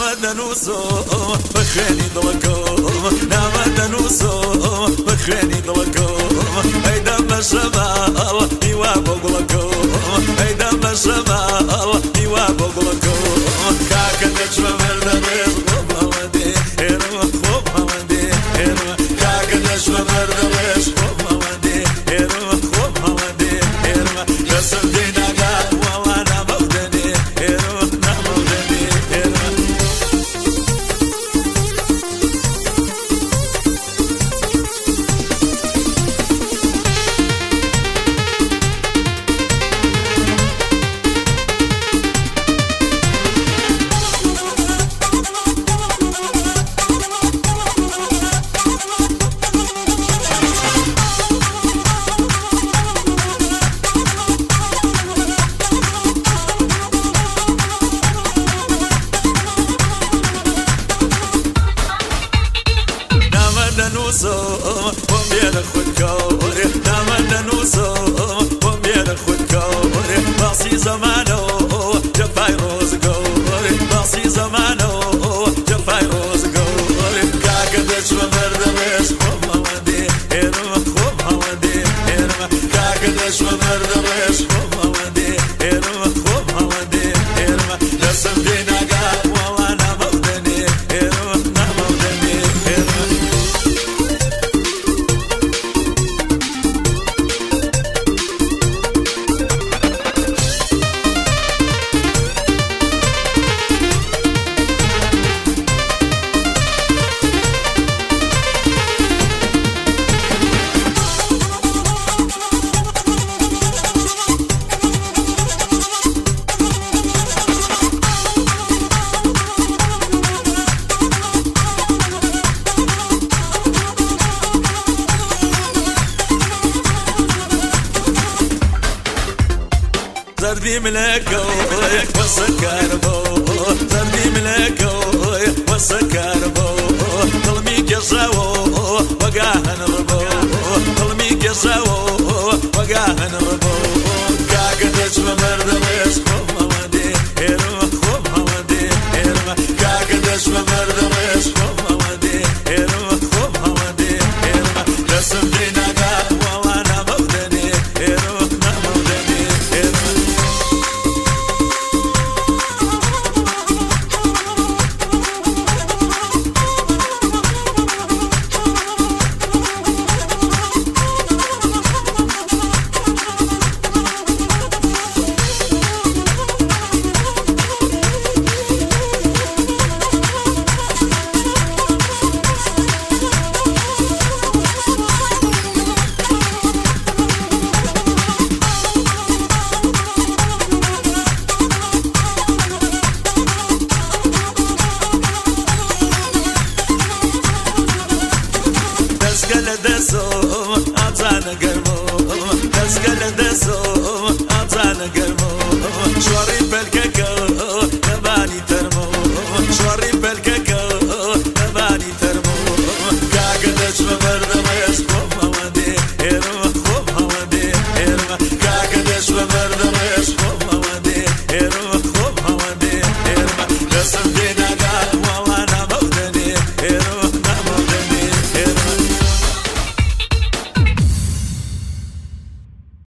دنوسو بخيني ضلكم نام دنوسو بخيني ضلكم هيدا مشمال يواب ضلكم هيدا مشمال يواب ضلكم كاكا نجم مردمش خوب مودي هيرو خوب مودي هيرو كاكا نجم مردمش خوب مودي هيرو خوب مودي هيرو رسم دينا قال والله انا مودني هيرو انا مودني هيرو دنوسو ومبير خود كوري نام دنوسو ومبير خود كوري باصي زمانو جفاي روز كوري باصي زمانو جفاي روز كوري كاكدش ومردمش خوب مودي هيرو خوب مودي هيرو كاكدش ومردمش خوب مودي هيرو خوب مودي هيرو رسم دينا قال والله انا مودني هيرو انا مودني هيرو زردي ملاكوي والسكر بو زردي ملاكوي والسكر بو ظلمي كساو وقاهن ربو ظلمي كساو وقاهن ربو كاكدش مردمش خوب مودي هيرو خوب مودي هيرو كاكدش مردمش خوب مودي هيرو خوب مودي هيرو رسم دينا قال والله انا مودني هيرو انا مودني هيرو دسو اتزان قرمو دسكل دسو اتزان قرمو شوري بالككو نباني ترمو شوري بالككو نباني ترمو كاكدش مردمش خوب مودي هيرو خوب مودي هيرو كاكدش مردمش خوب مودي هيرو خوب مودي هيرو رسم